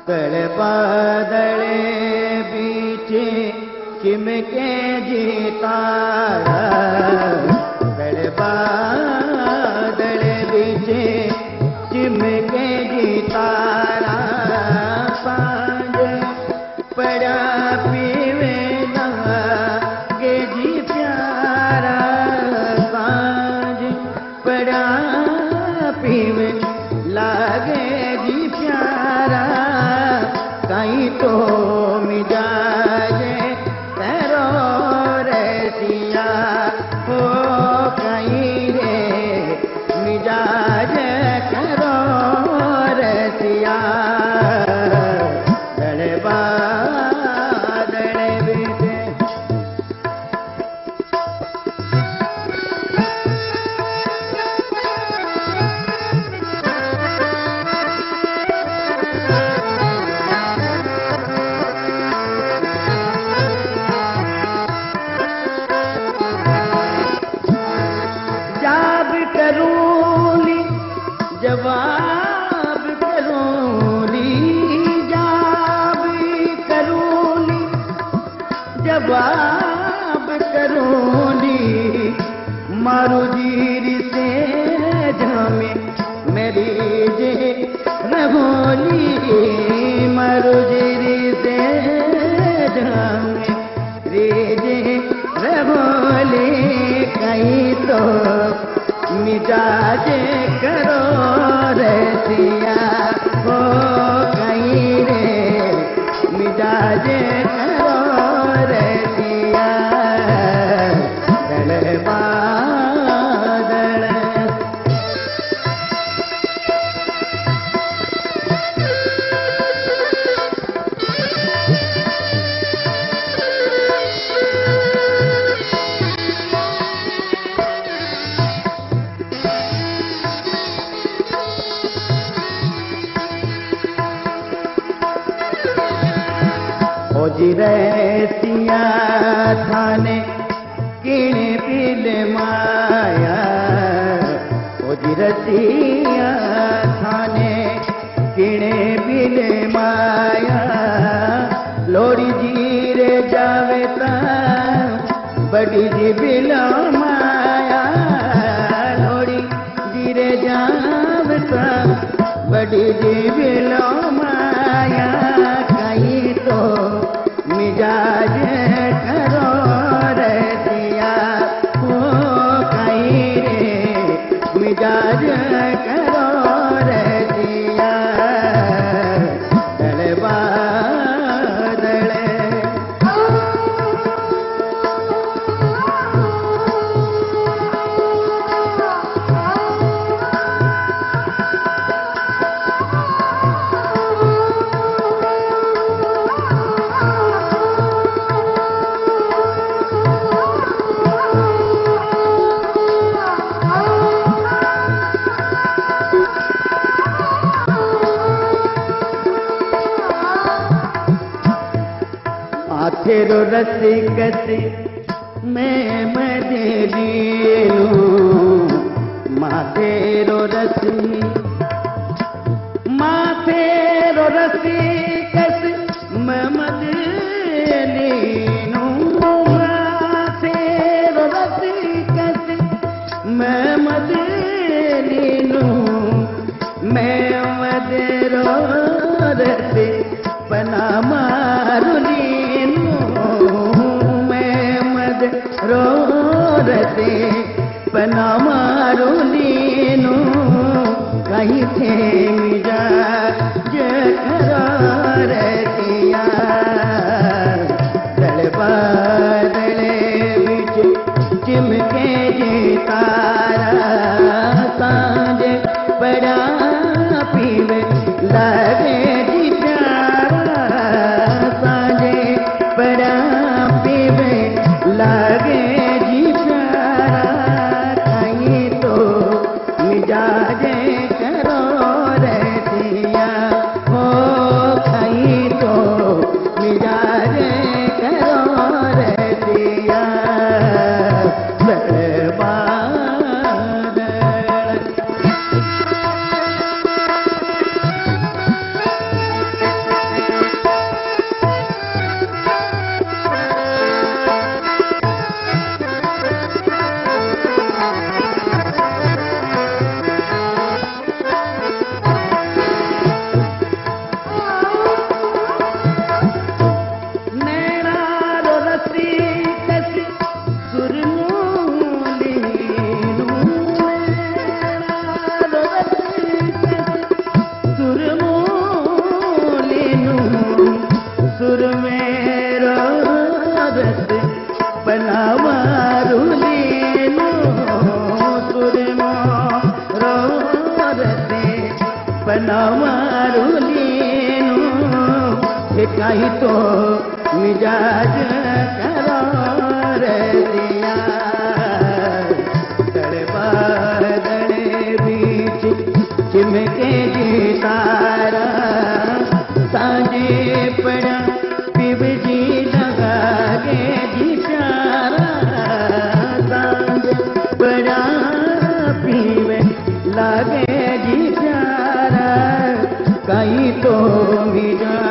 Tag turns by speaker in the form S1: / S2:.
S1: तड़ बादले बीचे चिमके जी तारा, तड़ बादले बीचे चिमके जी तारा, सांझ पड़ा पीवे लागे जी प्यारा, सांझ पड़ा पीवे लागे जी प्यारा, कहीं तो मिजाजे तेरो रसिया हो, कहीं रे मिजाजे तेरो रसिया, दड़े बादले बीते करूंगी जवाब करूंगी, जवाब करूंगी जवाब करूंगी, मारू जीर से जामे मेरी जे रहोली, मारू जीर से जामे रे रहोली, कहीं तो मिजाजे करो रसिया हो, कहीं रे मिजाजे करो रसिया, दड़ बादल रसिया थाने किणे पिल माया, रसिया थाने किणे पिल माया, लोड़ी जीरे जावे ता बड़ी जी बिल माया, लोड़ी जीरे जावे ता बड़ी जी बिल माया, कहीं तो मिजाज करो रसिया हो, कहीं रे मिजाज करो रसिया, दड़ बादल तेरो रसी कसी मैं मदली लूं, माँ तेरो रसी कसी मैं मदली लूं, माँ तेरो रसी कसी मैं मदली लूं, मैं मदरो रसी पना मारुली रो रते पना मारू लीनू, कहीं थे मिजाज करो रतिया, दड़ बादले बिच चिमके जी तारा, सांझ पड़ा पीवे लागे जी प्यारा, सांझ पड़ा पीवे लागे जी प्यारा, कहीं तो मिजाजे करो रे काई तो मिजाज करार दिया। तड़े बादले बीच चिमके जी तारा, सांझे पड़ा पिब जी लगा गे जी प्यारा। सांझे पड़ा पीवे लागे जी प्यारा, काई तो मिजाज